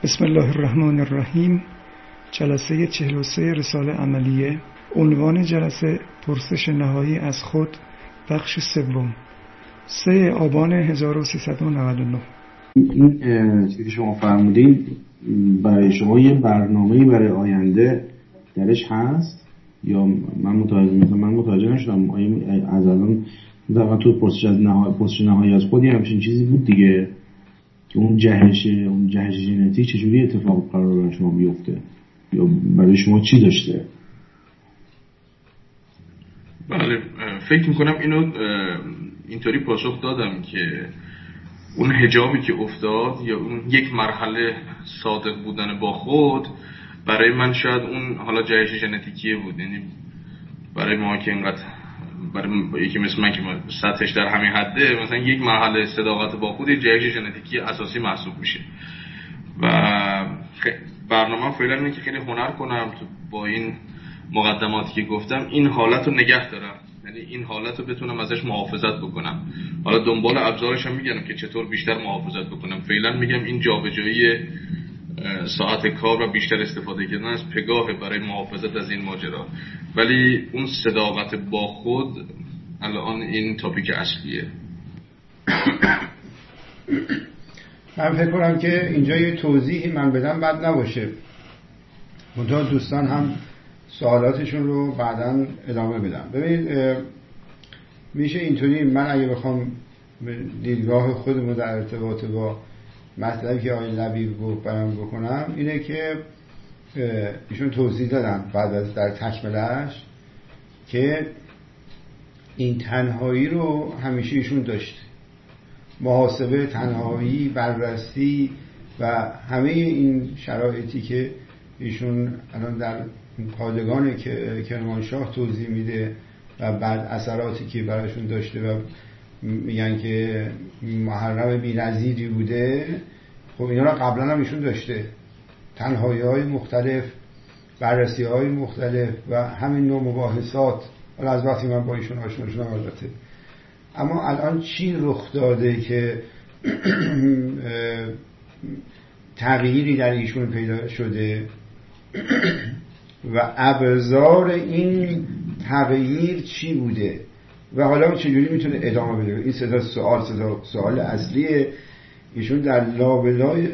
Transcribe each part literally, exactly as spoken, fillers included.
بسم الله الرحمن الرحیم. جلسه چهل و سه رساله عملیه. عنوان جلسه پرسش نهایی از خود، بخش سوم، سه آبان هزار و سیصد و نود و نه. این چیزی که شما فرمودین برای شما یه برنامه‌ای برای آینده درش هست یا من متوجه من متوجه نشدم؟ آیا از الان واقعا تو پرسش نهایی پرسش نهایی از خود همچین چیزی بود دیگه که اون جهش اون جهش ژنتیک چجوری اتفاق قرار برای شما بیفته یا برای شما چی داشته؟ بله، فکر میکنم اینو اینطوری پاسخ دادم که اون حجابی که افتاد یا اون یک مرحله صادق بودن با خود برای من شاید اون حالا جهش ژنتیکیه بود. یعنی برای ما که اینقدر برای یکی مثل من که سطحش در همین حده، مثلا یک مرحله صداقت با خود جهش ژنتیکی اساسی محسوب میشه و برنامه فعلا اینه که خیلی هنر کنم تو با این مقدماتی که گفتم این حالت رو نگه دارم، یعنی این حالت رو بتونم ازش محافظت بکنم. حالا دنبال ابزارش هم میگم که چطور بیشتر محافظت بکنم. فعلا میگم این جابجایی ساعت کار و بیشتر استفاده کردن از پگاه برای محافظت از این ماجرا، ولی اون صداقت با خود الان این تاپیک اصلیه. من فکر کنم که اینجا یه توضیحی من بدم بد نباشه، منتها دوستان هم سوالاتشون رو بعداً ادامه بدم. ببینید میشه اینطوری، من اگه بخوام دیدگاه خودم رو در ارتباط با مطلبی که آقای لبیب گفت بیان بکنم اینه که ایشون توضیح دادن بعد از در تکملش که این تنهایی رو همیشه ایشون داشت، محاسبه، تنهایی، بررسی و همه این شرایطی که ایشون الان در پادگان که کرمانشاه توضیح میده و بعد اثراتی که براشون داشته و میگن که محرم بی‌نظیری بوده، خب اینا رو قبلا هم ایشون داشته، تنهایی های مختلف، بررسی های مختلف و همین نوع مباحثات. حالا از وقتی من با ایشون آشنا شدم البته. اما الان چی رخ داده که تغییری در ایشون پیدا شده و ابزار این تغییر چی بوده و حالا چجوری میتونه ادامه بده؟ این صدا سوال صدا سوال اصلیه. ایشون در لابلای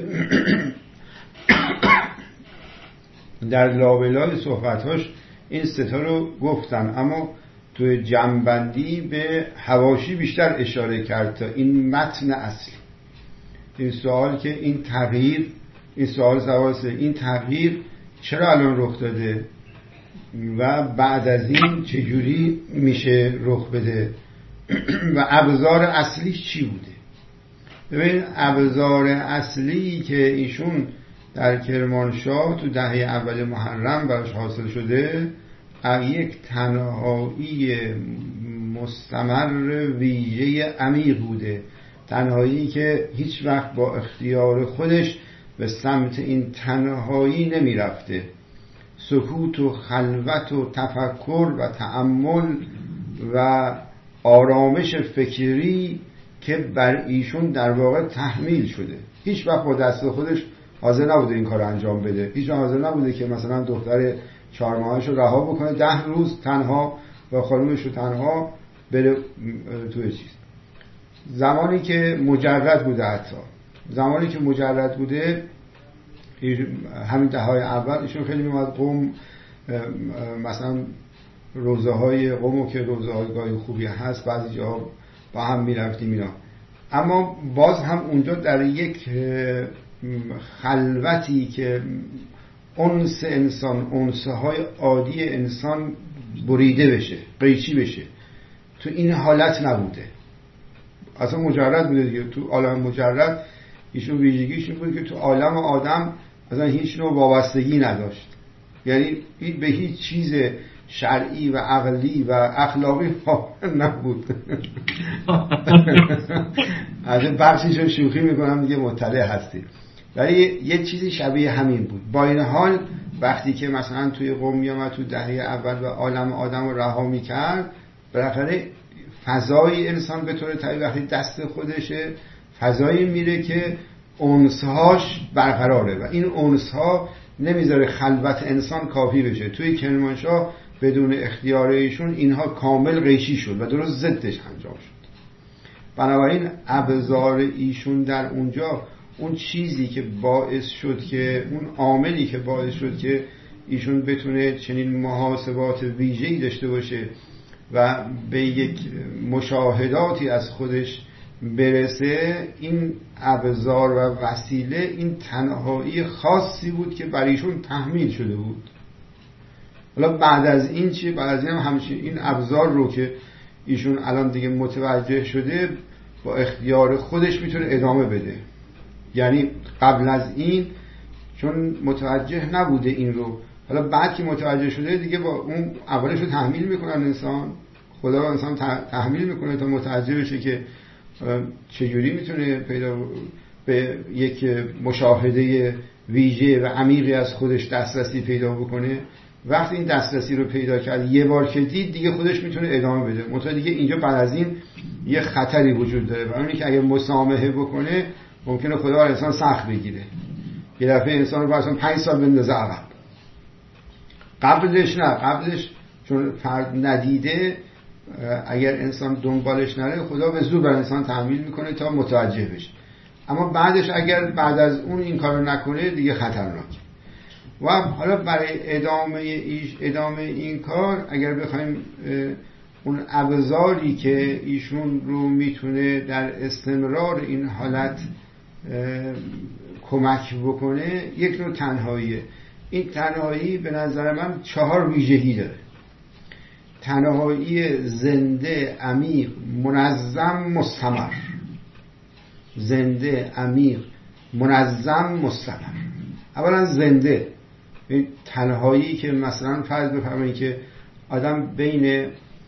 در لابلای صحبتاش این ستا رو گفتن، اما توی جمع‌بندی به حواشی بیشتر اشاره کرد تا این متن اصلی. این سوال که این تغییر، این سوال سواسه این تغییر چرا الان رخ داده و بعد از این چجوری میشه رخ بده و ابزار اصلیش چی بوده. ببین ابزار اصلی که ایشون در کرمانشاه تو دهه اول محرم براش حاصل شده یک تنهایی مستمر ویژه عمیق بوده، تنهایی که هیچ وقت با اختیار خودش به سمت این تنهایی نمی رفته. سکوت و خلوت و تفکر و تأمل و آرامش فکری که بر ایشون در واقع تحمیل شده، هیچ وقت با دست خودش حاضر نبوده این کار انجام بده. هیچ وقت حاضر نبوده که مثلا دختر چهار ماهش رو رها بکنه ده روز تنها و خانومش رو تنها بره توی چیز. زمانی که مجرد بوده، حتی زمانی که مجرد بوده همین دههای اول ایشون خیلی میومد قم، مثلا روزه های قم که روزه های گاهی خوبی هست، بعضی جا با هم میرفتیم اینا، اما باز هم اونجا در یک خلوتی که انس انسان، انسه های عادی انسان بریده بشه، قیچی بشه، تو این حالت نبوده. اصلا مجرد بوده دیگه. تو عالم مجرد ایشون ویژگیش این بود که تو عالم آدم اصلا هیچ نوع وابستگی نداشت، یعنی به هیچ چیز شرعی و عقلی و اخلاقی نبود. از بخشیشو شوخی میکنم دیگه، مطلع هستی، ولی یه چیزی شبیه همین بود. با این حال وقتی که مثلا توی قم میامد تو دهه اول و عالم آدم رو رها میکرد، بالاخره فضای انسان به طور طبیعی وقتی دست خودشه فضایی میره که انسهاش برقراره و این انسها نمیذاره خلوت انسان کافی بشه. توی کرمانشاه بدون اختیار ایشون اینها کامل قیچی شد و درست ضدش انجام شد. بنابراین ابزار ایشون در اونجا، اون چیزی که باعث شد که اون عاملی که باعث شد که ایشون بتونه چنین محاسبات ویژه‌ای داشته باشه و به یک مشاهداتی از خودش برسه، این ابزار و وسیله این تنهایی خاصی بود که بر ایشون تحمیل شده بود. حالا بعد از این چی؟ بعد از این هم همچین این ابزار رو که ایشون الان دیگه متوجه شده با اختیار خودش میتونه ادامه بده. یعنی قبل از این چون متوجه نبوده این رو، حالا بعد که متوجه شده دیگه با اون اولش رو تحمیل میکنن انسان، خدا با انسان تحمیل میکنه تا متوجه بشه که چجوری میتونه پیدا به یک مشاهده ویژه و عمیقی از دسترسی دسترسی پیدا بکنه. وقتی این دسترسی رو پیدا کرد یه بار که دید دیگه خودش میتونه ادامه بده. منتها دیگه اینجا بعد از این یه خطری وجود داره و اونی که اگه مسامحه بکنه ممکنه خدا انسان سخت بگیره، یه دفعه انسان رو باید پنج سال بندازه عقب. قبلش نه، قبلش چون فرد ندیده اگر انسان دنبالش نره خدا به زور بر انسان تحمیل میکنه تا متوجه بشه، اما بعدش اگر بعد از اون این کارو نکنه دیگه خطرناکه. و حالا برای ادامه ایش ادامه این کار اگر بخوایم اون ابزاری که ایشون رو میتونه در استمرار این حالت کمک بکنه، یک نوع تنهاییه. این تنهایی به نظر من چهار ویژگی داره: تنهایی زنده، عمیق، منظم، مستمر. زنده، عمیق، منظم، مستمر. اولا زنده، این تنهایی که مثلا فرض بفرمایید که آدم بین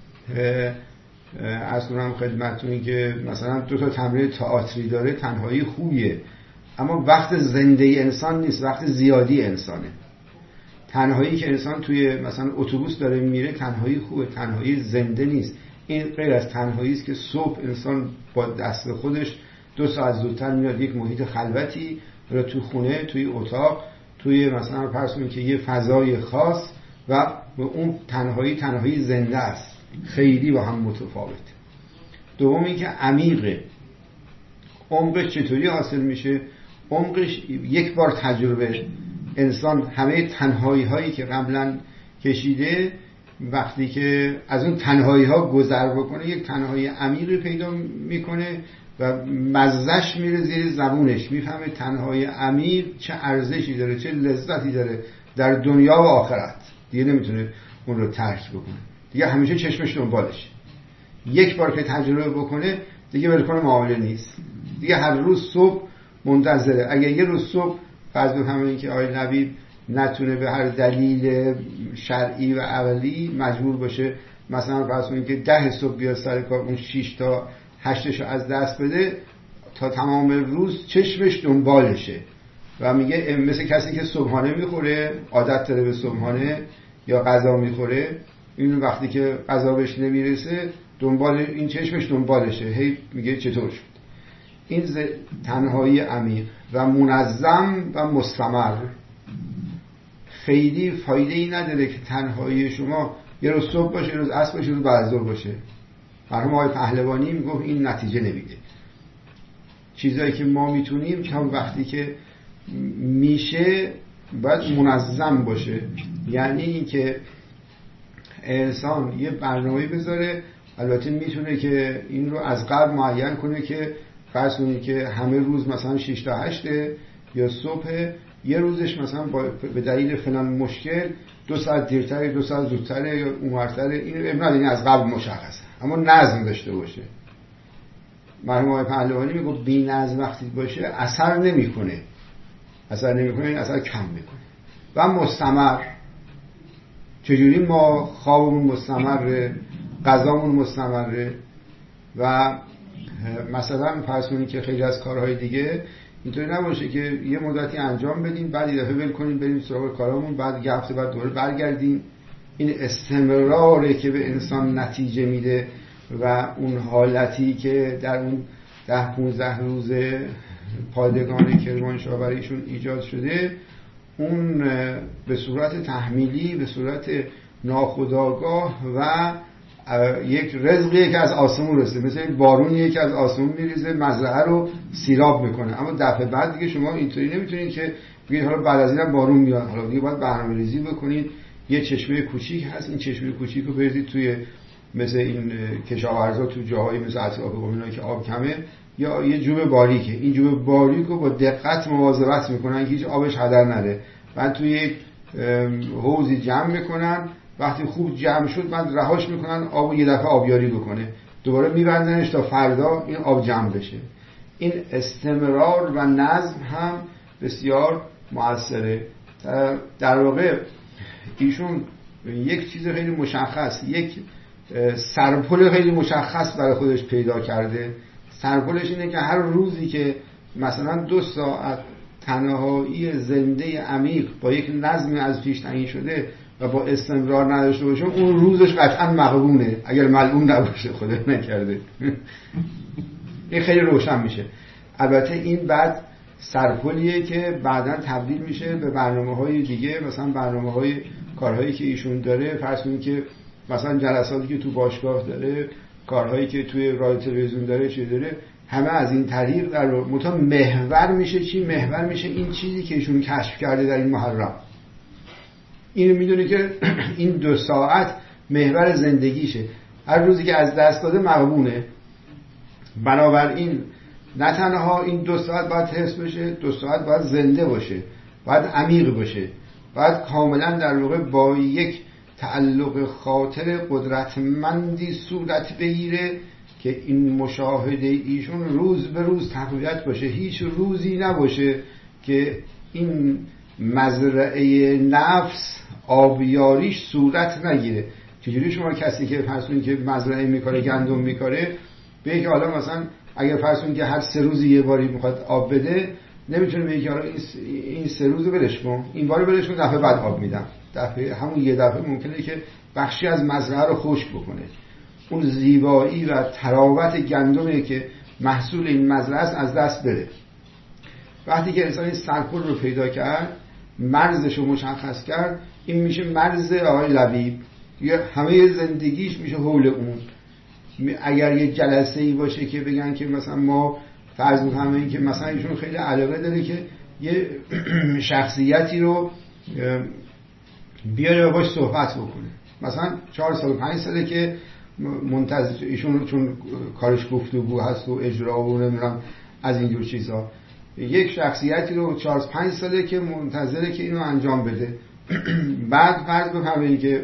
از کنم خدمتتون که مثلا دو تا تمرین تئاتری داره، تنهایی خوبیه، اما وقت زنده انسان نیست، وقت زیادی انسانه. تنهایی که انسان توی مثلا اتوبوس داره میره تنهایی خوبه، تنهایی زنده نیست. این غیر از تنهایی است که صبح انسان با دست خودش دو ساعت زودتر میاد یک محیط خلوتی، یا تو خونه، توی اتاق، توی مثلا فرض که یه فضای خاص، و اون تنهایی تنهایی زنده است، خیلی با هم متفاوته. دوم این که عمیقه. عمقش چطوری حاصل میشه؟ عمقش یک بار تجربه انسان همه تنهایی هایی که قبلا کشیده، وقتی که از اون تنهایی ها گذر بکنه یک تنهایی عمیقی پیدا میکنه و مزهش میره زیر زبونش، میفهمه تنهایی عمیق چه ارزشی داره، چه لذتی داره در دنیا و آخرت. دیگه نمیتونه اون رو ترک بکنه، دیگه همیشه چشمش دنبالش. یک بار که تجربه بکنه دیگه ولکن معامله نیست، دیگه هر روز صبح منتظره. اگر یه روز صبح فرض بفرمایید این که آقای نبی نتونه به هر دلیل شرعی و عقلی مجبور باشه مثلا فرض کنید که ده صبح بیاد سر کار، اون شش تا هشتش رو از دست بده، تا تمام روز چشمش دنبالشه و میگه مثل کسی که صبحانه میخوره، عادت داره به صبحانه یا غذا میخوره، این وقتی که غذا بهش نمیرسه دنبال این چشمش دنبالشه، هی میگه چطور شد. این تنهایی عمیق و منظم و مستمر. خیلی فایده ای نداره که تنهایی شما یه روز صبح باشه، یه روز عصر باشه، یه روز بعد از ظهر باشه. مرحوم آقای پهلوانی میگفت این نتیجه نمیده. چیزایی که ما میتونیم که وقتی که میشه باید منظم باشه، یعنی این که انسان یه برنامه‌ای بذاره. البته میتونه که این رو از قبل معین کنه که فرض کنید که همه روز مثلا شش تا هشت یا صبح، یه روزش مثلا به دلیل فلان مشکل دو ساعت دیرتر، دو ساعت زودتر یا اونورتر، این ابناد این از قبل مشخصه، اما نظم داشته باشه. مرحوم آقای پهلوانی میگه بی نظم وقتی باشه اثر نمیکنه، اثر نمیکنه این اثر کم میکنه. و مستمر. چجوری ما خوابمون مستمره، غذامون مستمره، و مثلا فرض کنید که خیلی از کارهای دیگه اینطوری نباشه که یه مدتی انجام بدیم بعد یه دفعه ول کنیم بریم سراغ کارامون، بعد یه هفته بعد دوباره برگردیم. این استمراره که به انسان نتیجه میده و اون حالتی که در اون ده پونزده روز پادگان کرمانشاه برای ایشون ایجاد شده، اون به صورت تحمیلی، به صورت ناخودآگاه و یک رزقی که از آسمون رسیده، مثل یک بارونیه که از آسمون میریزه مزرعه رو سیراب میکنه. اما دفعه بعد دیگه شما اینطوری نمیتونید که بگید حالا بعد از اینم بارون میاد، حالا دیگه باید برنامه‌ریزی بکنید. یه چشمه کوچیک هست، این چشمه کوچیک رو بریزید توی مثل این کشاورزا تو جاهایی مثل اطراف قوم‌هایی که آب کمه، یا یه جوب باریکه، این جوب باریک رو با دقت مواظبت میکنن که هیچ آبش هدر نره. بعد توی یک حوضی جمع میکنن، وقتی خوب جمع شد بعد رهاش میکنن آبو یه دفعه آبیاری بکنه، دوباره میبندنش تا فردا این آب جمع بشه. این استمرار و نظم هم بسیار موثره. در واقع ایشون یک چیز خیلی مشخص، یک سرپل خیلی مشخص برای خودش پیدا کرده. سرپلش اینه که هر روزی که مثلا دو ساعت تنهایی زنده عمیق با یک نظم از پیش تعیین شده و با استمرار نداشته باشه، اون روزش قطعا مغبونه، اگر ملعون نباشه، خدا نکرده. این خیلی روشن میشه. البته این بعد سرپلیه که بعداً تبدیل میشه به برنامه‌های دیگه، مثلا برنامه‌های کارهایی که ایشون داره، فرض کنید که مثلا جلساتی که تو باشگاه داره، کارهایی که توی رادیو تلویزیون داره، چی داره، همه از این طریق در متا محور میشه. چی محور میشه؟ این چیزی که ایشون کشف کرده در این محرم. اینو میدونه که این دو ساعت محور زندگیشه، هر روزی که از دست داده مغبونه. بنابراین نه تنها این دو ساعت باید حفظ بشه، دو ساعت باید زنده باشه، باید عمیق باشه، باید کاملا در واقع با یک تعلق خاطر قدرتمندی صورت بگیره که این مشاهده ایشون روز به روز تقویت باشه. هیچ روزی نباشه که این مزرعه نفس آبیاریش صورت نگیره. چجوری شما کسی که فرض کنید که مزرعه میکاره، گندم میکاره، بگه که حالا مثلا اگر فرض کنید که هر سه روز یه باری میخواد آب بده، نمیتونه بگه که حالا این سه روز رو ولش کن، این باری ولش کن، دفعه بعد آب میدم. دفعه همون یه دفعه ممکنه که بخشی از مزرعه رو خشک بکنه. اون زیبایی و تراوت گندمی که محصول این مزرعه است از دست بره. وقتی که انسان این سرپل رو پیدا کرد، مرزش رو مشخص کرد، این میشه مرز آقای لبیب. یه همه زندگیش میشه حول اون. اگر یه جلسه‌ای باشه که بگن که مثلا ما فرض می‌کنیم که مثلا ایشون خیلی علاقه داره که یه شخصیتی رو بیاره باش صحبت بکنه، مثلا چهار سال پنج ساله که منتظر ایشون، چون کارش گفتگو هست و اجرا و نمیدونم از اینجور چیزا، یک شخصیتی رو چهار پنج ساله که منتظره که اینو انجام بده. بعد فرض بفرمایید که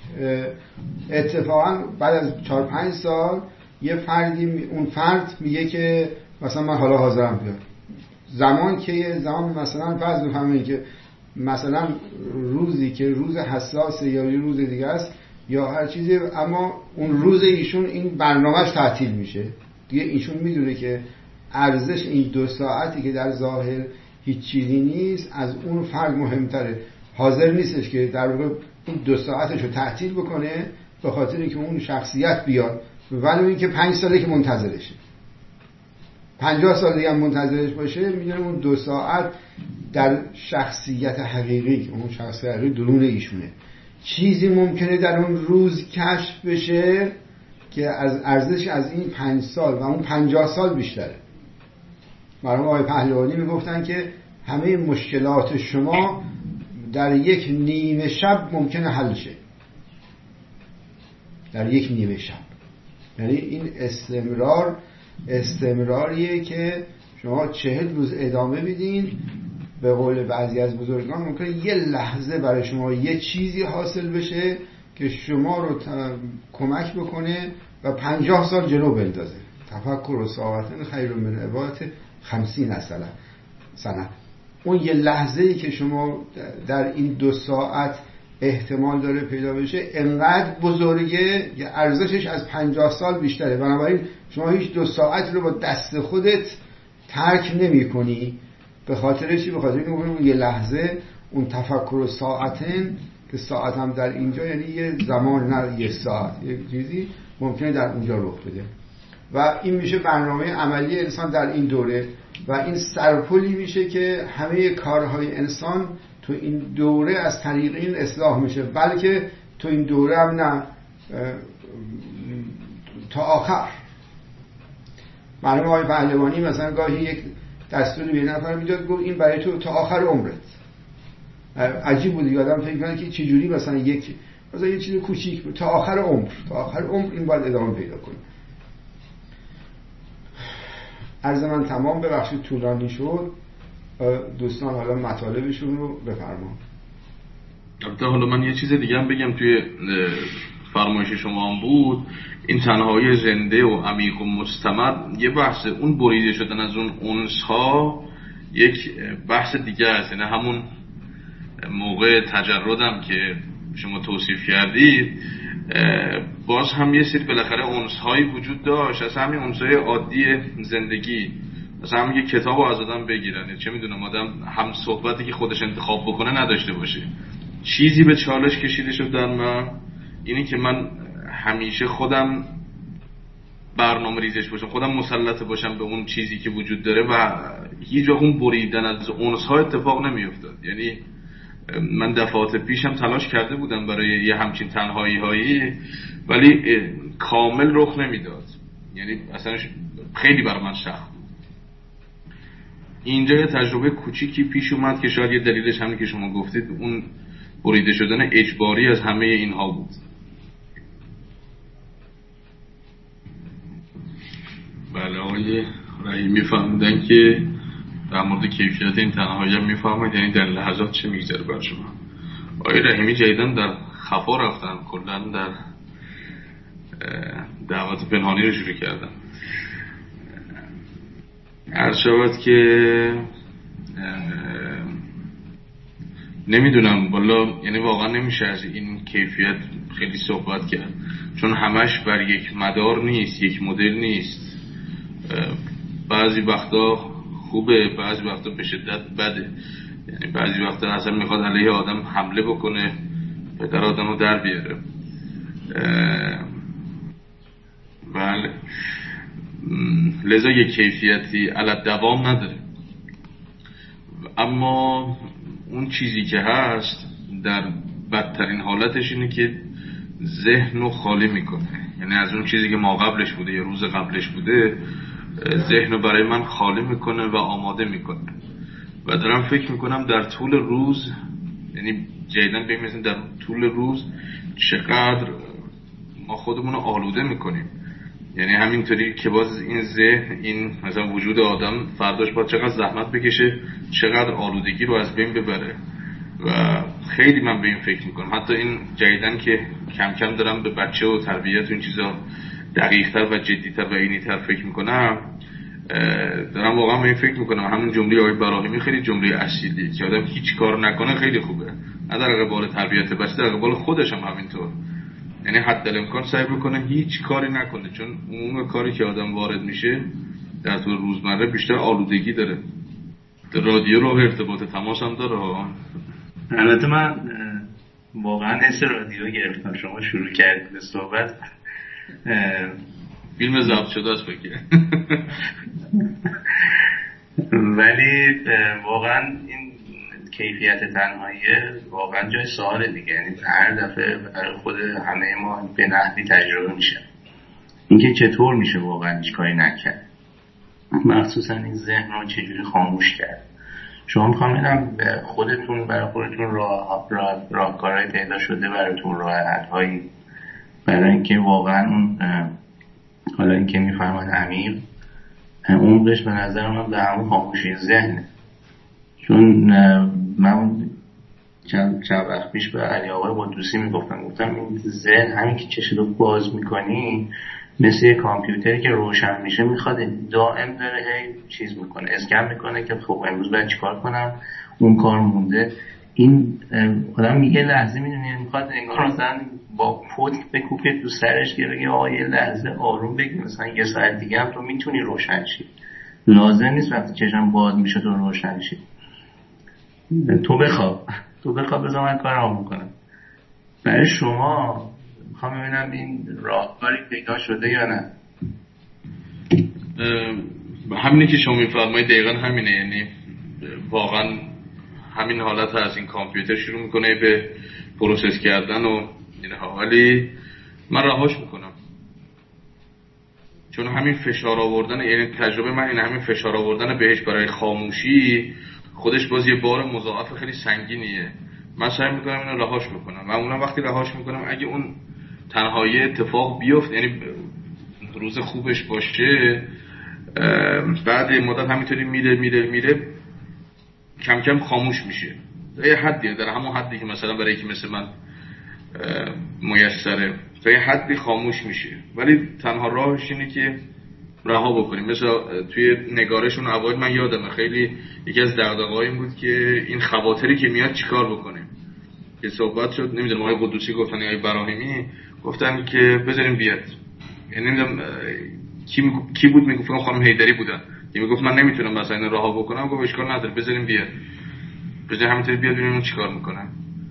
اتفاقا بعد از چهار پنج سال یه فردی، اون فرد میگه که مثلا من حالا حاضرم بیام. زمان که زمان مثلا فرض بفرمایید که مثلا روزی که روز حساسه یا یه روز دیگه است یا هر چیزی، اما اون روز ایشون این برنامهش تعطیل میشه دیگه. ایشون میدونه که ارزش این دو ساعتی که در ظاهر هیچ چیزی نیست از اون فرد مهمتره. حاضر نیستش که در واقع این دو ساعتش رو تعطیل بکنه به خاطر اینکه اون شخصیت بیاد، ولی اینکه پنج ساله که منتظرشه، پنجاه سال دیگه هم منتظرش باشه، میدونه اون دو ساعت در شخصیت حقیقی، اون شخصیت حقیقی درون ایشونه. چیزی ممکنه در اون روز کشف بشه که از ارزش از این پنج سال و اون پنجاه سال بیشتره. مرحوم آقای پهلوانی میگفتن که همه مشکلات شما در یک نیمه شب ممکنه حل شه، در یک نیمه شب. یعنی این استمرار استمراریه که شما چهل روز ادامه بدین. به قول بعضی از بزرگان ممکنه یه لحظه برای شما یه چیزی حاصل بشه که شما رو کمک بکنه و پنجاه سال جلو بندازه. تفکر و ساعتن خیر من عبادت خمسین سنه. اون یه لحظه‌ای که شما در این دو ساعت احتمال داره پیدا بشه انقدر بزرگه که ارزشش از پنجاه سال بیشتره. بنابراین شما هیچ دو ساعت رو با دست خودت ترک نمی کنی. به خاطر چی؟ به خاطر اینکه اون یه لحظه، اون تفکر و ساعتن، که ساعت هم در اینجا یعنی یه زمان، نه یه ساعت، یه چیزی ممکنه در اونجا رخ بده. و این میشه برنامه عملی انسان در این دوره و این سرپلی میشه که همه کارهای انسان تو این دوره از طریق این اصلاح میشه، بلکه تو این دوره هم نه تا آخر. معلومه آقای پهلوانی مثلا گاهی یک دستور به نفر میداد گفت این برای تو تا آخر عمرت. عجیب بود، یادم فکر کنم که چه جوری مثلا یک مثلا یه چیز کوچیک بود تا آخر عمر، تا آخر عمر این باید ادامه پیدا کنه. عرض من تمام، ببخشید طولانی شد. دوستان حالا مطالبشون رو بفرمایید. البته حالا من یه چیز دیگه هم بگم، توی فرمایش شما هم بود این تنهایی زنده و عمیق و مستمر یه بحث، اون بریده شدن از اون انس‌ها یک بحث دیگه است. یعنی همون موقع تجردم که شما توصیف کردید باز هم یه سری بالاخره انس‌هایی وجود داشت، از همین انس‌های عادی زندگی، مثلا هم یه کتابو از آدم بگیرن، چه میدونم آدم هم صحبتی که خودش انتخاب بکنه نداشته باشه. چیزی به چالش کشیده شد در من اینی که من همیشه خودم برنامه ریزش باشم، خودم مسلط باشم به اون چیزی که وجود داره و هیچ وقت اون بریدن از انس‌ها اتفاق نمیافتاد. یعنی من دفعات پیشم تلاش کرده بودم برای یه همچین تنهایی هایی، ولی کامل رخ نمیداد. یعنی اصلا خیلی برای من سخت بود. اینجا یه تجربه کوچیکی پیش اومد که شاید یه دلیلش همین که شما گفتید، اون بریده شدن اجباری از همه اینها بود. بله آقای رحیمی فهمیدن که در مورد کیفیت این تنهایی هم میفهمید، یعنی در لحظات چه میگذره بر شما. آقای رحیمی جدیدن در خفا رفتن، کلن در دعوت پنهانی رو شروع کردن. عرض شود که نمیدونم والا، یعنی واقعا نمیشه از این کیفیت خیلی صحبت کرد، چون همش بر یک مدار نیست، یک مدل نیست. بعضی وقتا خوبه، بعضی وقتا به شدت بده. یعنی بعضی وقتا اصلا میخواد علیه آدم حمله بکنه، پدر آدم رو در بیاره. بله، لذا یک کیفیتی علی دوام نداره. اما اون چیزی که هست در بدترین حالتش اینه که ذهن رو خالی میکنه. یعنی از اون چیزی که ما قبلش بوده یا روز قبلش بوده، ذهن رو برای من خالی میکنه و آماده میکنه. و دارم فکر میکنم در طول روز، یعنی جدیدن بگیم مثلا در طول روز چقدر ما خودمون رو آلوده میکنیم. یعنی همینطوری که باز این ذهن، این مثلا وجود آدم فرداش باید چقدر زحمت بکشه، چقدر آلودگی رو از بین ببره. و خیلی من به این فکر میکنم. حتی این جدیدن که کم کم دارم به بچه و تربیت و این چیزا دقیق‌تر و جدی‌تر و اینی‌تر فکر میکنم، دارم واقعا به این فکر میکنم. همون جمله آقای براهیمی خیلی جمله اصیلی که آدم هیچ کار نکنه خیلی خوبه، نه در قبال تربیت بچه، در قبال خودش هم همینطور. یعنی حتی الامکان سعی بکنه هیچ کاری نکنه، چون عموم کاری که آدم وارد میشه در طول روزمره بیشتر آلودگی داره. رادیو رو ارتباط تماس هم داره. البته من واقعا حس رادیو گرفتم، شما شروع کردید به صحبت. فیلم ضبط شده است بگیره. ولی واقعا این کیفیت تنهایی واقعا جای سوال دیگه. یعنی هر دفعه برای خود همه ما به نحوی تجربه میشه اینکه چطور میشه واقعا هیچ کاری نکرد، مخصوصا این ذهن رو چجوری خاموش کرد. شما میخوام بدم خودتون برای خودتون راه راه راهکارهای پیدا شده براتون، راه حل‌هایی برای اینکه واقعا اون حالا اینکه میفهمن عمیق عمقش به نظر من در همون خاموشی ذهنه. چون من چند چند وقت پیش به علی آقای قدوسی میگفتم، گفتم این ذهن همین که چشتو باز میکنی مثل یک کامپیوتری که روشن میشه میخواد دائم داره هی چیز میکنه، اسکن میکنه که خب امروز باید چیکار کنم، اون کار مونده. این آدم میگه لحظه میدونی میخواد انگار مثلا با پتک بکوبه تو سرش که بگه آقا یه لحظه آروم بگی، مثلا یه ساعت دیگه هم تو میتونی روشن شی، لازم نیست وقتی چشم باز میشه تو روشن شی. تو بخواب تو بخواب بذار من کارم میکنم. برای شما میخوام ببینم این راهکاری پیدا شده یا نه. همینه که شما میفرمایید دقیقاً همینه، یعنی واقعا همین حالت هست. این کامپیوتر شروع میکنه به پروسس کردن و اینها، ولی من رهاش میکنم چون همین فشار آوردن، یعنی تجربه من این همین فشار آوردن بهش برای خاموشی خودش باز یه بار مضاعف خیلی سنگینیه. من سعی میکنم اینو رهاش بکنم و اونم وقتی رهاش میکنم اگه اون تنهایی اتفاق بیفت، یعنی روز خوبش باشه، بعد مدت همینطوری میره میره میره کم کم خاموش میشه. یه حدیه، در همون حدی که مثلا برای یکی مثل من میسره، تا یه حدی خاموش میشه، ولی تنها راهش اینه که رها بکنیم. مثلا توی نگارشون اوایل من یادمه خیلی یکی از دغدغه‌های این بود که این خواطری که میاد چیکار بکنیم، که صحبت شد نمیدونم آقای قدوسی گفتن یا آقای براهیمی گفتن که بذاریم بیاد، یعنی نمیدونم کی می... کی بود میگفت خانم حیدری بودن که میگفت من نمیتونم مثلا اینو رها بکنم، گفت اشکال نداره بذاریم بیاد، بذاریم همینطوری بیاد ببینیم چیکار میکنن.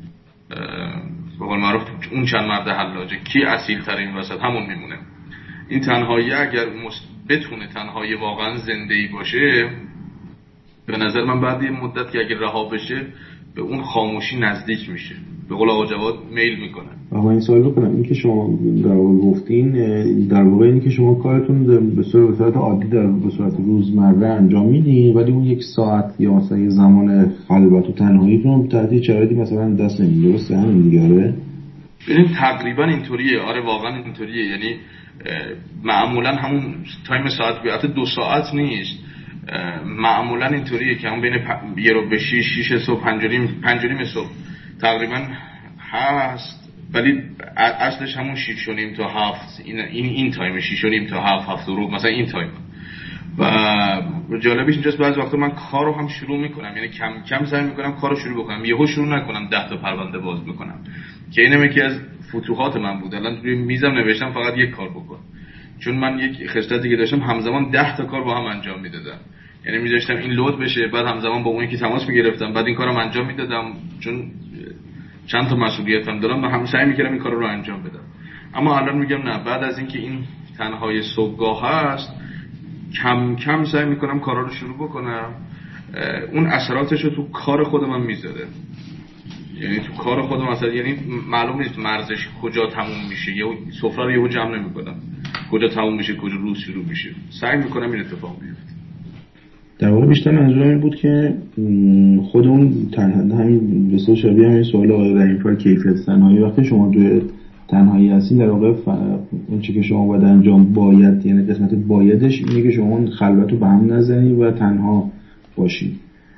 به قول معروف اون چند مرد حلاجه کی اصیل ترین وسط همون میمونه. این تنهایی اگر بتونه تنهایی واقعا زنده‌ای باشه، به نظر من بعد یه مدت که اگر رها بشه به اون خاموشی نزدیک میشه، به قول آقا جواد میل میکنه. آقا این سوال بکنم، این که شما در واقع گفتین در واقع اینه که شما کارتون به صورت به صورت عادی در به صورت روزمره انجام میدین، ولی اون یک ساعت یا مثلا یه زمان خلوت و تنهاییتون تحت شرایطی مثلا دست نمیده، درسته همین دیگه؟ ببین تقریبا اینطوریه، آره واقعا اینطوریه، یعنی معمولا همون تایم ساعت بیاته دو ساعت نیست، معمولا اینطوریه که همون بین پ... یه رو به شیش شیش صبح پنجونیم پنجونیم صبح تقریبا هست، ولی اصلش همون شیش و نیم تا هفت، این این این تایم شیش و نیم تا هفت هفت و ربع مثلا این تایم. و جالبش اینجاست بعضی وقتا من کارو هم شروع میکنم، یعنی کم کم سعی میکنم کارو شروع بکنم، یهو شروع نکنم ده تا پرونده باز بکنم، که اینم یکی از فتوحات من بود. الان روی میزم نوشتم فقط یک کار بکن، چون من یک خصلتی که داشتم همزمان ده تا کار با هم انجام میدادم، یعنی میذاشتم این لود بشه بعد همزمان با اون یکی تماس میگرفتم بعد این کارم انجام میدادم، چون چند تا مسئولیتم دارم و هم سعی میکردم این کارو رو انجام بدم. اما الان میگم نه، بعد از اینکه این تنهای صبحگاه هست کم کم سعی میکنم کارا رو شروع بکنم، اون اثراتش رو تو کار خود من میذاره، یعنی تو کار خودم مثلا یعنی معلوم نیست مرزش کجا تموم میشه، یا سفره رو یهو جمع نمیکنم کجا تموم میشه کجا روز شروع میشه، سعی میکنم این اتفاق بیفته. در واقع بیشتر منظورم این بود که خود اون تنها همین به صورت شبیه همین سوال آقای رحیم‌فر کیفیت تنهایی، وقتی شما توی تنهایی هستین در واقع ف... اون چیزی که شما باید انجام باید، یعنی قسمت بایدش اینه که شما اون خلوت رو به هم نزنید و تنها باشید.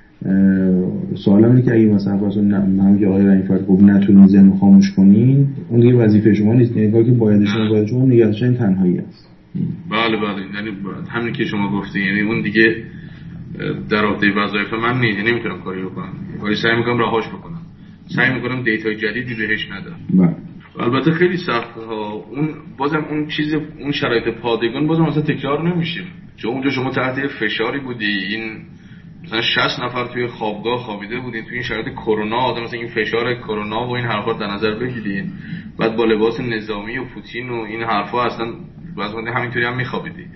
سوالم اینه که اگه مثلا واسه من که آقای رحیم‌فر گفت نتونین ذهن خاموش کنین، اون دیگه وظیفه شما نیست، یعنی کاری که باید شما باید شما نگه داشتن تنهایی است. بله بله، یعنی همین که شما گفتین، یعنی اون دیگه در عهده وظایف من نیست، یعنی نمیتونم کاری بکنم، ولی سعی میکنم رهاش بکنم، سعی میکنم دیتای جدیدی بهش ندم. بله. البته خیلی سخته ها، اون بازم اون چیز اون شرایط پادگان بازم مثلا تکرار نمیشه، چون اونجا شما تحت فشاری بودی، این مثلا شصت نفر توی خوابگاه خوابیده بودین توی این شرایط کرونا، آدم مثلا این فشار کرونا و این حرفا در نظر بگیرین، بعد با لباس نظامی و پوتین و این حرفا اصلا بعضی همینطوری هم میخوابیدی.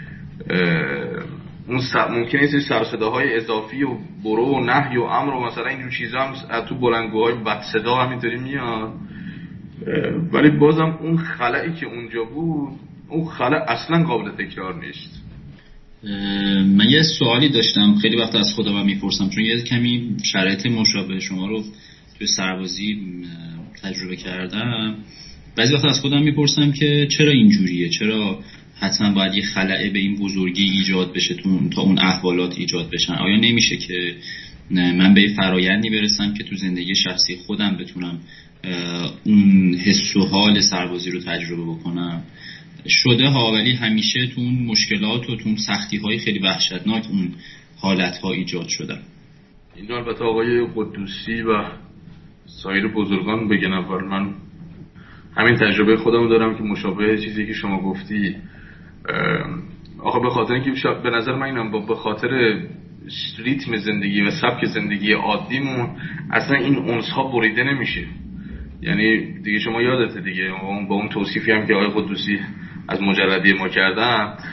اون ممکنه این سر صداهای اضافی و برو و نهی و امر و مثلا اینجور چیزا هم تو بلندگوهای بد صدا همینطوری میاد، ولی بازم اون خلایی که اونجا بود اون خلا اصلا قابل تکرار نیست. من یه سوالی داشتم خیلی وقت از خودم میپرسم، چون یه کمی شرایط مشابه شما رو توی سربازی تجربه کردم، بعضی وقت از خودم میپرسم که چرا اینجوریه، چرا حتما باید یه خلأ به این بزرگی ایجاد بشه تا اون احوالات ایجاد بشن؟ آیا نمیشه که من به فرایندی برسم که تو زندگی شخصی خودم بتونم اون حس و حال سربازی رو تجربه بکنم؟ شده ها، ولی همیشه تو اون مشکلات و تو اون سختی های خیلی وحشتناک اون حالت ها ایجاد شدن. این البته آقای قدوسی و سایر بزرگان بگن، اول من همین تجربه خودم دارم که مشابه چیزی که شما گفتی. آخه به خاطر اینکه به نظر من اینم به خاطر ریتم زندگی و سبک زندگی عادیمون اصلا این اونس‌ها بریده نمیشه، یعنی دیگه شما یادته دیگه با اون توصیفی هم که آقای قدوسی از مجردی ما کردن،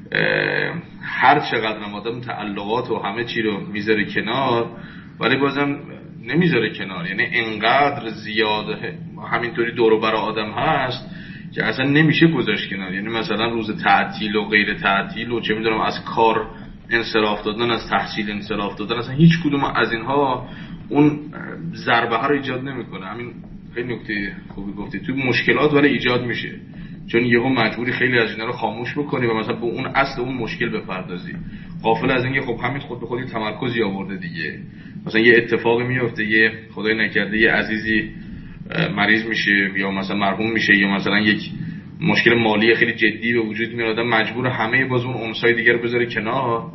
هر چقدر آدم تعلقات و همه چی رو میذاره کنار، ولی بازم نمیذاره کنار. یعنی انقدر زیاد همینطوری دور و بر آدم هست که اصلا نمیشه گذاشت کنار. یعنی مثلا روز تعطیل و غیر تعطیل و چه میدونم از کار انصراف دادن، از تحصیل انصراف دادن، اصلا هیچ کدوم از اینها اون ضربه ها رو ایجاد نمیکنه. همین خیلی نکته خوبی گفتی، تو مشکلات ولی ایجاد میشه، چون یهو مجبوری خیلی از اینا رو خاموش بکنی و مثلا به اون اصل اون مشکل بپردازی، غافل از اینکه خب همین خود به خودی تمرکزی آورده دیگه. مثلا یه اتفاقی میفته، یه خدای نکرده یه عزیزی مریض میشه یا مثلا مرحوم میشه یا مثلا یک مشکل مالی خیلی جدی به وجود میاد، آدم مجبور همه باز اون انسای دیگه رو بذاره کنار.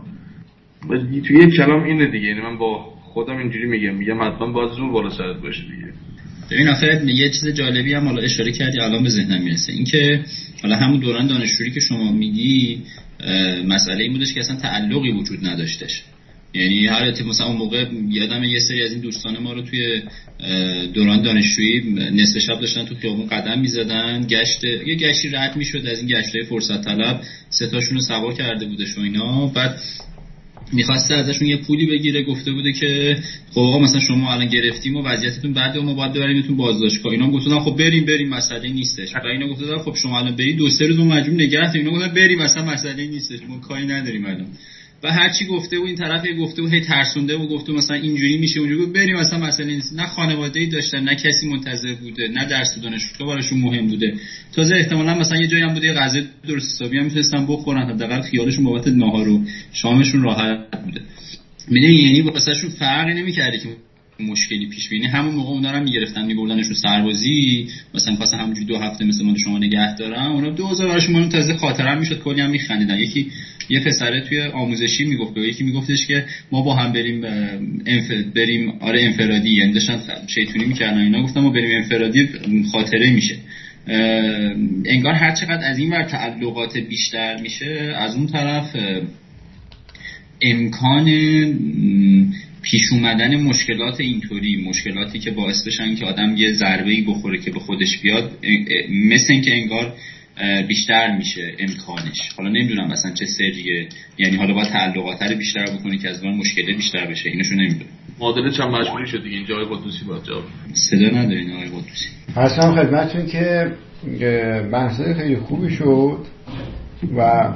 توی یک کلام اینه دیگه. یعنی من با خودم اینجوری میگم میگم حتما باید زور بالا سرت باشه دیگه. ببین آخه یه چیز جالبی هم حالا اشاره کردی الان به ذهنم میرسه، این که حالا همون دوران دانشجویی که شما میگی مسئله این بودش که اصلا تعلقی وجود نداشتش. یعنی هر اتفاقی مثلا اون موقع یادم یه سری از این دوستان ما رو توی دوران دانشجویی نصف شب داشتن تو خیابون قدم میزدن، گشت یه گشتی رد میشد از این گشتای فرصت طلب، سه تاشون رو سوار کرده بودش و اینا، بعد میخواسته ازشون یه پولی بگیره، گفته بوده که خب آقا مثلا شما الان گرفتیم و وضعیتتون بعد ما باید ببریمتون بازداشتگاه. اینا گفتن خب بریم بریم مسئله نیستش. و اینا گفتن خب شما الان برید دو سه روز مجبور نگه داریم. اینا گفتن بریم مثلا مسئله نیستش، ما کاری نداریم الان. و هر چی گفته و این طرف گفته و هی ترسونده و گفته مثلا اینجوری میشه اونجوری، بریم مثلا مسئله نیست. نه خانواده‌ای داشتن، نه کسی منتظر بوده، نه درس و دانشگاه براشون مهم بوده. تازه احتمالاً مثلا یه جایی هم بوده غذا درست حسابی هم می‌تونستن بخورن، حداقل خیالشون بابت ناهار و شامشون راحت بوده. میدونی یعنی واسهشون فرقی نمی‌کرده که مشکلی پیش بیاد. همون موقع اونا رو میگرفتن میبردنشون سربازی، مثلا واسه همونجوری دو هفته مثل ما شما نگه دارن، اونا دو هزار براشون اون تازه خاطرم میشد، کلی هم میخندیدن. یکی یه پسره توی آموزشی میگفت به یکی میگفتش که ما با هم بریم انف... بریم آره انفرادی، یعنی داشتن شیطونی میکردن اینا، گفتم ما بریم انفرادی خاطره میشه. انگار هر چقدر از این ور تعلقات بیشتر میشه، از اون طرف امکان پیش اومدن مشکلات اینطوری، مشکلاتی که باعث بشن که آدم یه ضربه‌ای بخوره که به خودش بیاد، مثل این که انگار بیشتر میشه امکانش. حالا نمیدونم مثلا چه سریه، یعنی حالا باید تعلقات رو بیشتر بکنی که از اون مشکل بیشتر بشه، ایناشو نمیدونم. معادله چند مجبوری شد دیگه. اینجا آقای قدوسی باید جواب صدا ندارین آقای قدوسی. اصلا خدمتتون که بحثای خیلی خوبی شد و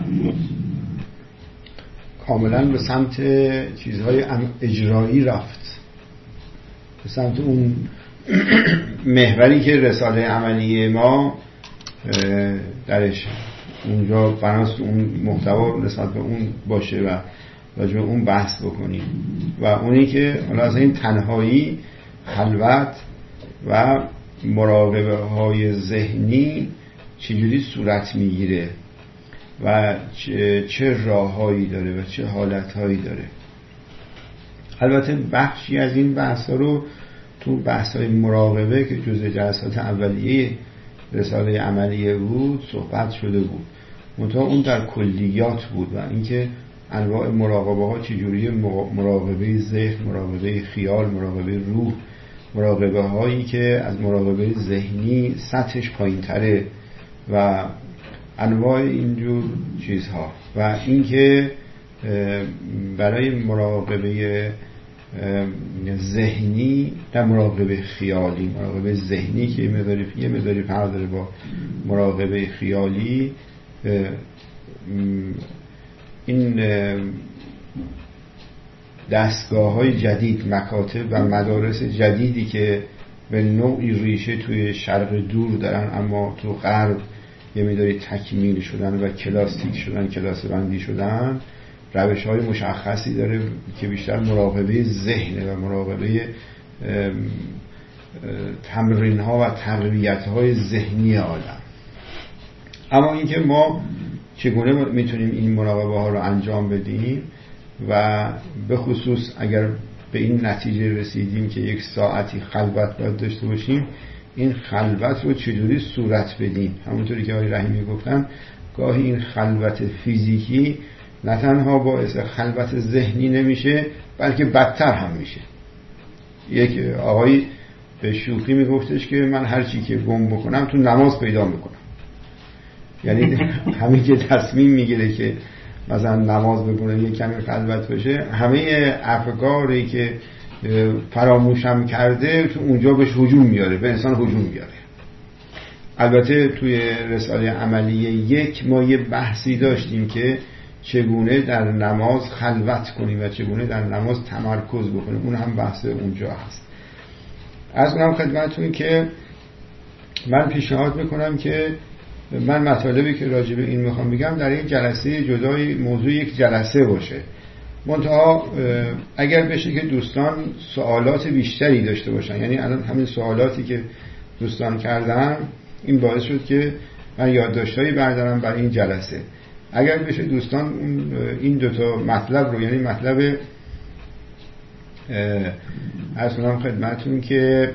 کاملا به سمت چیزهای اجرایی رفت، به سمت اون محوری که رساله عملی ما درش اونجا بناست اون محتوا نسبت به اون باشه و راجع به اون بحث بکنیم. و اونی که حالا از این تنهایی، خلوت و مراقبه های ذهنی چجوری صورت میگیره و چه, چه راههایی داره و چه حالتهایی داره. البته بخشی از این بحثا رو تو بحث‌های مراقبه که جزء جلسات اولیه رساله عملیه بود صحبت شده بود، منتها اون در کلیات بود و اینکه انواع مراقبه ها چجوری، مراقبه ذهن، مراقبه خیال، مراقبه روح، مراقبه هایی که از مراقبه ذهنی سطحش پایین تره و انواع اینجور چیزها. و اینکه برای مراقبه ذهنی در مراقبه خیالی، مراقبه ذهنی که یه مقداری فرق داره با مراقبه خیالی، این دستگاه های جدید، مکاتب و مدارس جدیدی که به نوعی ریشه توی شرق دور دارن اما تو غرب یه مقداری تکمیل شدن و کلاسیک شدن، کلاس بندی شدن، روش های مشخصی داره که بیشتر مراقبه ذهنه و مراقبه تمرین ها و تقویت های ذهنی آدم. اما اینکه ما چگونه میتونیم این مراقبه ها رو انجام بدیم و به خصوص اگر به این نتیجه رسیدیم که یک ساعتی خلوت باید داشته باشیم، این خلوت رو چجوری صورت بدیم. همونطوری که آقای رحیمی گفتن، گاهی این خلوت فیزیکی نه تنها باعث خلوت ذهنی نمیشه بلکه بدتر هم میشه. یک آقایی به شوخی میگفتش که من هر چی که گم بکنم تو نماز پیدا میکنم. یعنی همین که تصمیم میگیره که مثلا نماز بکنه یک کمی خلوت بشه، همه افکاری که فراموشم کرده تو اونجا بهش هجوم میاره، به انسان هجوم میاره. البته توی رساله عملیه یک ما یه بحثی داشتیم که چگونه در نماز خلوت کنیم و چگونه در نماز تمرکز بکنیم، اون هم بحث اونجا هست. از اونم خدمتتون که من پیشنهاد میکنم که من مطالبی که راجع به این میخوام بگم در یک جلسه جدای موضوع یک جلسه باشه. منتها اگر بشه که دوستان سوالات بیشتری داشته باشن، یعنی الان همین سوالاتی که دوستان کردن این باعث شد که من یادداشتایی بردارم برای این جلسه. اگر بشه دوستان این دوتا مطلب رو، یعنی مطلب از اونم خدمتون که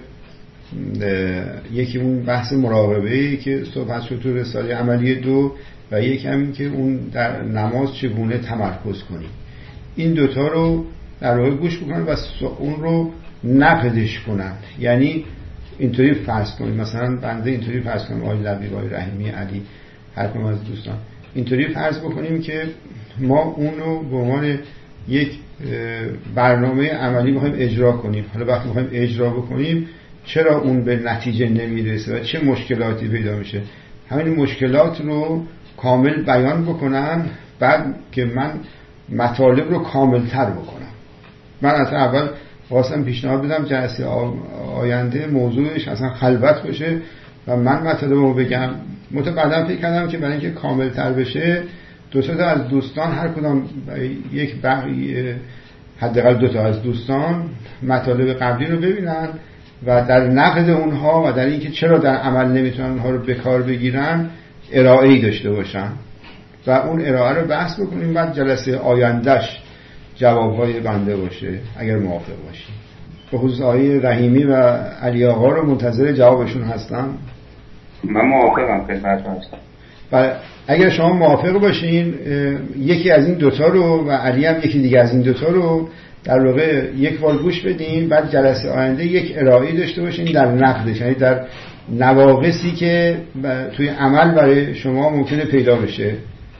یکی اون بحث مراقبه‌ای که صحبت شد تو رساله عملی دو و یکی هم که اون در نماز چگونه تمرکز کنیم، این دوتا رو در واقع گوش بکنن و اون رو نقدش کنن. یعنی اینطوری فرض کنیم، مثلا بنده اینطوری فرض کنیم، آقای لبیب، آقای رحیمی، علی، هر کدوم از دوستان اینطوری فرض بکنیم که ما اون رو به عنوان یک برنامه عملی میخوایم اجرا کنیم. حالا وقتی میخوایم اجرا بکنیم چرا اون به نتیجه نمیرسه و چه مشکلاتی پیدا میشه، همین مشکلات رو کامل بیان بکنن، بعد که من مطالب رو کاملتر بکنم. من اصلا اول واسم پیشنهاد بدم جلسه آینده موضوعش اصلا خلوت باشه و من مطالب رو بگم. متأ بعدم فکر کردم که برای اینکه کاملتر بشه دو تا از دوستان، هر کدام یک بقیه حداقل دو تا از دوستان مطالب قبلی رو ببینن و در نقد اونها و در اینکه چرا در عمل نمیتونن اونها رو به کار بگیرن ارائه‌ای داشته باشن و اون ارائه رو بحث بکنیم. بعد جلسه آیندهش جوابهای بنده باشه اگر موافق باشیم. به خصوص آقای رحیمی و علی آقا رو منتظر جوابشون هستم. من موافقم خدمتتون هستم. و اگر شما موافق باشین یکی از این دوتا رو و علی هم یکی دیگه از این دوتا رو در واقع یک بار گوش بدین، بعد جلسه آینده یک ارائه داشته باشین در نقدش، یعنی در نواقصی که توی عمل برای شما ممکنه پیدا بشه.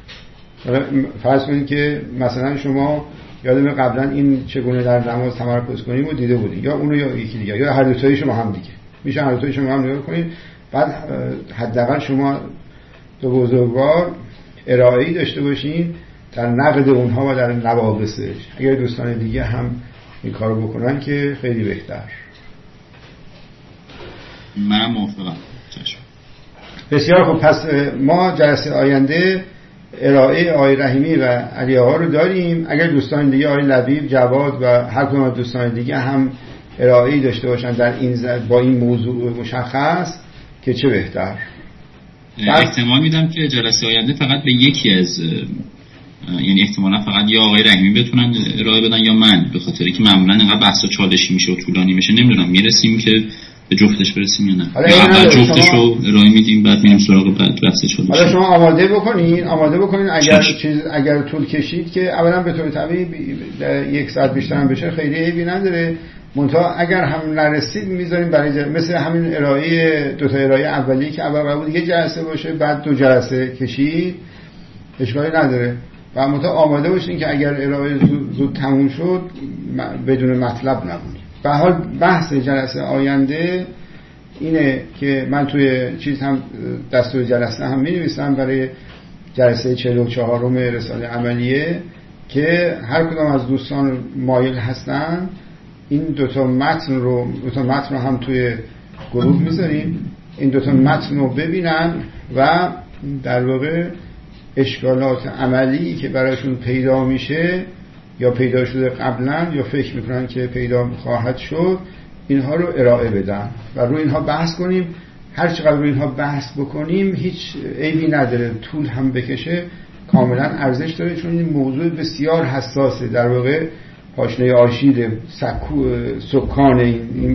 فرض کنید که مثلا شما یادم قبلا این چگونه در نماز تمرکز کنیم رو دیده بودید، یا اونو یا یکی دیگه، یا هر دو تایی شما هم دیگه میشه هر دو تایی شما هم نگاه کنید. بعد حداقل شما دو بزرگوار ارائه‌ای داشته باشین در نقد اونها و در نواقصش. اگر دوستان دیگه هم این کارو بکنن که خیلی بهتر. منم موافقم. بسیار خوب. پس ما جلسه آینده ارائه آقای رحیمی و علی آقا رو داریم. اگر دوستان دیگه آقای لبیب، جواد و هر کدوم از دوستان دیگه هم ارائه‌ای داشته باشن در این زد با این موضوع مشخص که چه بهتر. احتمال میدم که جلسه آینده فقط به یکی از، یعنی احتمالا فقط یا آقای رحیمی بتونن ارائه بدن یا من، به خاطری که معمولا اینقدر بحث چالشی میشه و طولانی میشه، نمیدونم میرسیم که به جفتش برسیم یا نه. یا اول جفتش رو ارائه میدیم بعد میریم سراغ بحث چالشی. حالا شما آماده بکنین، آماده بکنین اگر چیز اگر طول کشید که اولا به طور طبیعی یک ساعت بیشتر هم بشه خیلی عیبی نداره. منتها اگر هم نرسید میذاریم برای جل... مثل همین ارائه دو تا ارائه اولیه که اول قبول یه جلسه باشه بعد دو جلسه کشید، اشکالی نداره. و منتها آماده باشین که اگر ارائه زود, زود تموم شد بدون مطلب نمونیم. به حال بحث جلسه آینده اینه که من توی چیز هم دستور جلسه هم می‌نویسم برای جلسه چهل و چهارم رساله عملیه که هر کدام از دوستان مایل هستن این دوتا متن رو دوتا متن رو هم توی گروه میذاریم، این دوتا متن رو ببینن و در واقع اشکالات عملی که برایشون پیدا میشه یا پیدا شده قبلا یا فکر میکنن که پیدا خواهد شد اینها رو ارائه بدن و روی اینها بحث کنیم. هر چقدر روی اینها بحث بکنیم هیچ عیبی نداره، طول هم بکشه کاملا ارزش داره، چون این موضوع بسیار حساسه. در واقع پاشنه آشیل سکو سکان این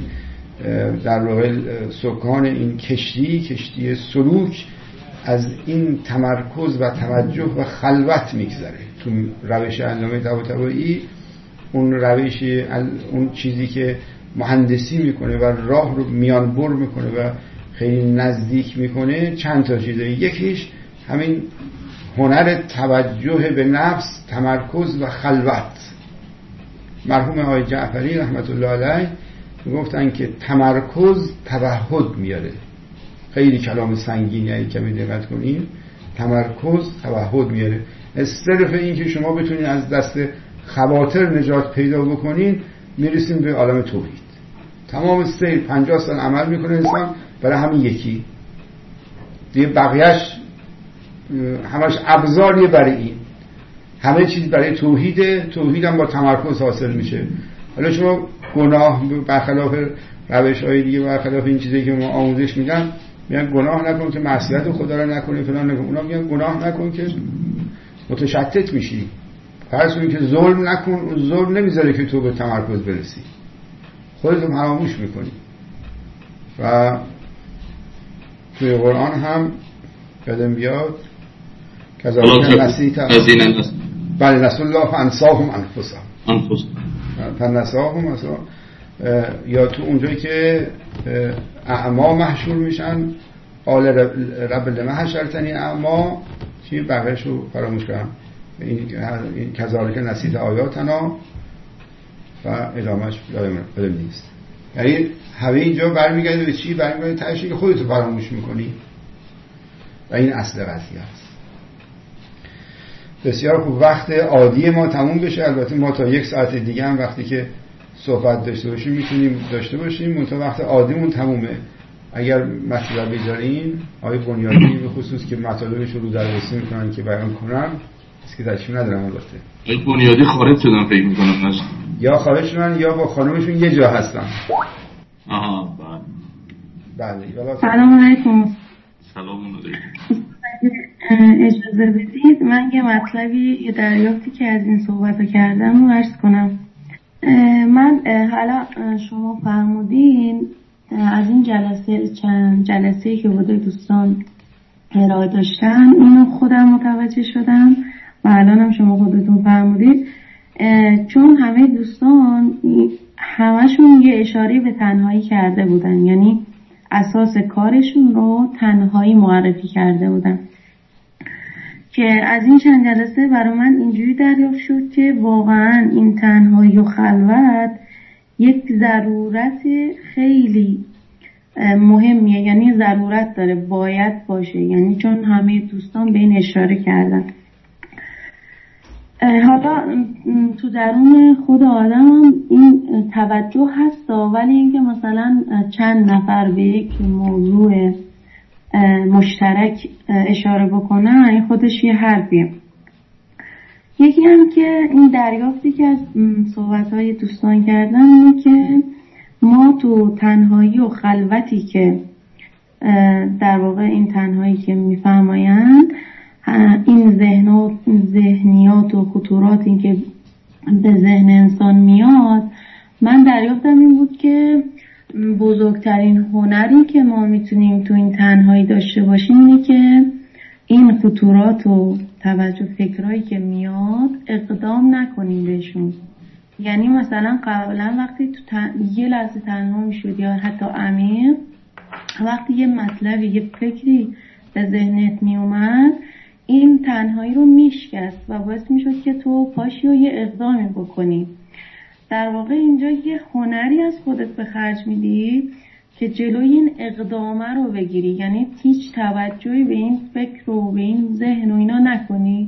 در واقع سکان این کشتی کشتی سلوک از این تمرکز و توجه و خلوت میگذره. تو روش علامه طباطبایی اون روش اون چیزی که مهندسی میکنه و راه رو میان بر میکنه و خیلی نزدیک میکنه چند تا چیزه. یکیش همین هنر توجه به نفس، تمرکز و خلوت. مرحوم آقای جعفری رحمت الله علیه گفتن که تمرکز توحد میاره. خیلی کلام سنگینی، اگه کمی دقت کنین، تمرکز توحد میاره. صرف این که شما بتونین از دست خواطر نجات پیدا بکنین میرسیم به عالم توحید. تمام سیر پنجاه سال عمل میکنه انسان برای همین یکی دیگه، بقیهش همش ابزاریه برای این. همه چیز برای توحیده، توحید هم با تمرکز حاصل میشه. حالا شما گناه برخلاف روش های دیگه، برخلاف این چیزی که ما آموزش میدن، میگن گناه نکن که معصیت خدا رو نکنی فلان نکن. اونا میگن گناه نکن که متشتت میشی. فرض کن که ظلم نکن، ظلم نمیذاره که تو به تمرکز برسی، خودت رو فراموش میکنی. و توی قرآن هم یادم بیاد کذالک نسیت بله نسوا الله فانساهم انفسهم انفسهم فنساهم مثلا، یا تو اونجایی که اعما محشور میشن قال رب لما حشرتنی اعما، چی بقیه‌اش رو فراموش کردم. این کذالک نسیت آیاتنا و ادامهش یادم نیست. یعنی همه اینجا برمیگرده به چی؟ برمیگرده تهش که خودت رو فراموش میکنی و این اصل قضیه است. بسیار خوب، وقت عادی ما تموم بشه. البته ما تا یک ساعت دیگه هم وقتی که صحبت داشته باشیم میتونیم داشته باشیم، منتها وقت عادیمون تمومه. اگر مطلبی دارین آقای بنیادی به خصوص که مطالبش رو دررسی میکنن که بیان کنن، از که تشریف ندارم. البته آقای بنیادی خارج شدن فکر میکنم، نشد یا خارج شدن یا با خانمشون یه جا هستن. آها بله. بله. سلام علیکم. سلام علیکم. اجازه بدید من یه مطلبی، یه دریافتی که از این صحبت رو کردم رو عرض کنم. من حالا شما فرمودین از این جلسه، چند جلسه‌ای که بوده دوستان ارائه داشتن، اینو خودم متوجه شدم و الانم شما خودتون فرمودید، چون همه دوستان همشون یه اشاره به تنهایی کرده بودن، یعنی اساس کارشون رو تنهایی معرفی کرده بودن، که از این چند جلسه برای من اینجوری دریافت شد که واقعا این تنهایی و خلوت یک ضرورت خیلی مهمیه، یعنی ضرورت داره، باید باشه، یعنی چون همه دوستان به این اشاره کردن. حالا تو درون خود آدم این توجه هست، ولی اینکه مثلا چند نفر به یک موضوع مشترک اشاره بکنن این خودش یه حرفیه. یکی هم که این دریافتی که از صحبت‌های دوستان کردن اینه که ما تو تنهایی و خلوتی که در واقع این تنهایی که میفرمایند، این ذهنات ذهنیات و خطورات که به ذهن انسان میاد، من دریافتم این بود که بزرگترین هنری که ما میتونیم تو این تنهایی داشته باشیم اینه که این خطورات و توجه فکرایی که میاد اقدام نکنیم بهشون. یعنی مثلا قبلا وقتی تو تن... یه لحظه تنها میشد یا حتی عمیق، وقتی یه مطلبی یه فکری به ذهنت میومد، این تنهایی رو میشکست و باعث میشد که تو پاشی و یه اقدامی بکنی. در واقع اینجا یه هنری از خودت به خرج میدی که جلوی این اقدامه رو بگیری، یعنی هیچ توجهی به این فکر و به این ذهن و اینا نکنی.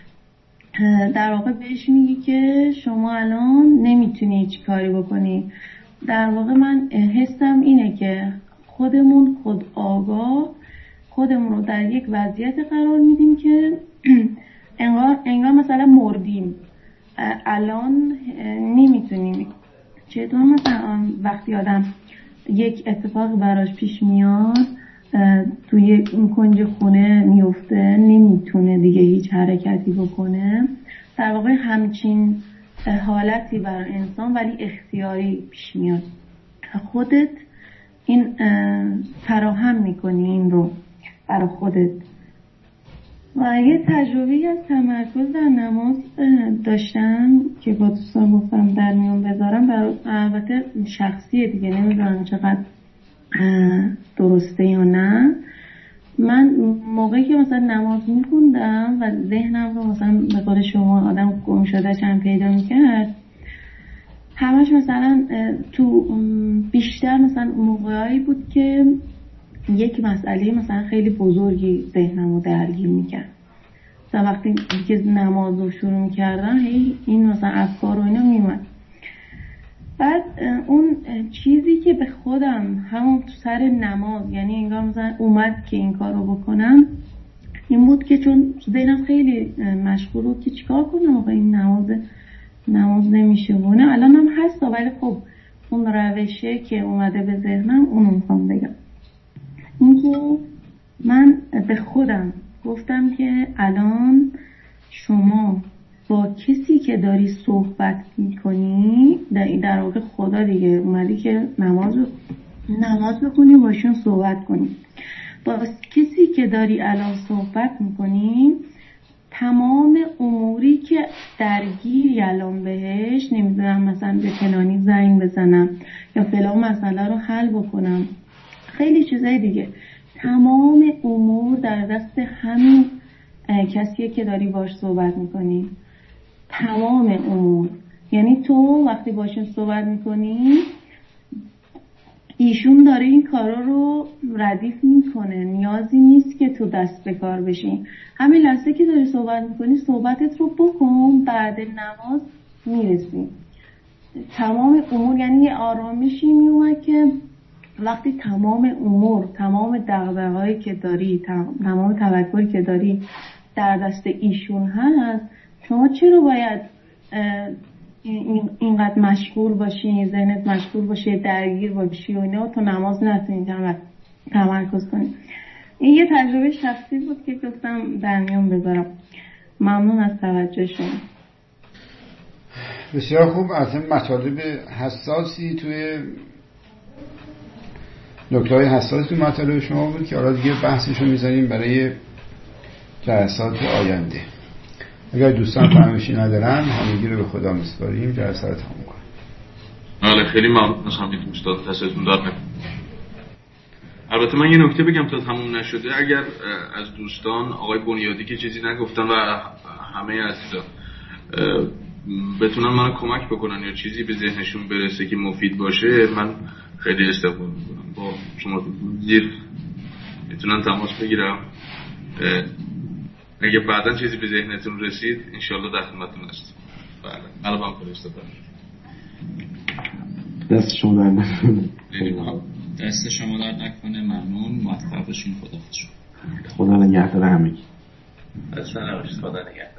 در واقع بهش میگی که شما الان نمیتونی هیچ کاری بکنی. در واقع من حسم اینه که خودمون خود آگاه خودمون رو در یک وضعیت قرار میدیم که انگار, انگار مثلا مردیم، الان نمیتونیم. چطور مثلا وقتی آدم یک اتفاق براش پیش میاد توی این کنج خونه میفته، نمیتونه دیگه هیچ حرکتی بکنه، در واقع همچین حالتی برای انسان ولی اختیاری پیش میاد. خودت این فراهم میکنی این رو برای خودت. و یه تجربه از تمرکز در نماز داشتم که با دوستان گفتم در میون بذارم، برای البته شخصیه دیگه، نمیدونم چقدر درسته یا نه. من موقعی که مثلا نماز میخوندم و ذهنم رو مثلا به قول شما آدم گم شده چند پیدا میکرد، همش مثلا تو بیشتر مثلا موقعی بود که یک مسئله مثلا خیلی بزرگی ذهنم رو درگیر میکرد. مثلا وقتی که نماز رو شروع میکردم هی این مثلا افکار و اینا میومد. بعد اون چیزی که به خودم همون تو سر نماز، یعنی انگار مثلا اومد که این کار رو بکنم، این بود که چون ذهنم خیلی مشغول بود که چیکار کنم آقا این نماز نماز نمیشه بونه. الان هم هست ولی خب اون روشه که اومده به ذهنم اونو میخوام بگم. این که من به خودم گفتم که الان شما با کسی که داری صحبت میکنی، در واقع خدا دیگه اومدی که نماز نماز بکنی باشون صحبت کنی، با کسی که داری الان صحبت میکنی تمام اموری که درگیری الان بهش، نمیدونم مثلا به فلانی زنگ بزنم یا فلان مسئله رو حل بکنم، خیلی چیزای دیگه، تمام امور در دست همین کسیه که داری باش صحبت میکنی. تمام امور، یعنی تو وقتی باشون صحبت میکنی ایشون داره این کارا رو ردیف میکنه، نیازی نیست که تو دست به کار بشی. همین لحظه که داری صحبت میکنی صحبتت رو بکن، بعد نماز میرسی. تمام امور، یعنی یه آرامشی میومد که وقتی تمام امور، تمام دغدغه‌هایی که داری، تمام توکلی که داری در دست ایشون هست، شما چرا باید اینقدر مشغول باشی، ذهنت مشغول باشه، درگیر باشی و اینا، تو نماز نتونی تمرکز کنی. این یه تجربه شخصی بود که گفتم در میون بذارم. ممنون از توجه شما. بسیار خوب. از این مطالب حساسی توی نکته‌های حساسی توی مطالب شما بود که حالا دیگه بحثشو میذاریم برای جلسات آینده. اگر دوستان فهمشی ندارن همگی رو به خدا میسپاریم، جلسه رو تموم کنیم. بله خیلی ممنون از همین استاد، دستتون درد نکنه. البته من یه نکته بگم تا تموم نشده، اگر از دوستان آقای بنیادی که چیزی نگفتن و همه عزیزا بتونن من کمک بکنن یا چیزی به ذهنشون برسه که مفید باشه، من خیلی استقبال میکنم. با شما زیر میتونن تماس بگیرم. اگه بعداً چیزی به ذهنتون رسید انشالله در خدمتتون هستم. بله الان فرستادم. دست شما در نکنه. دست شما در نکنه. ممنون. موفق باشین. خدا خودشون. خدا نگهدار همگی. از سلامش. خدا نگهدار.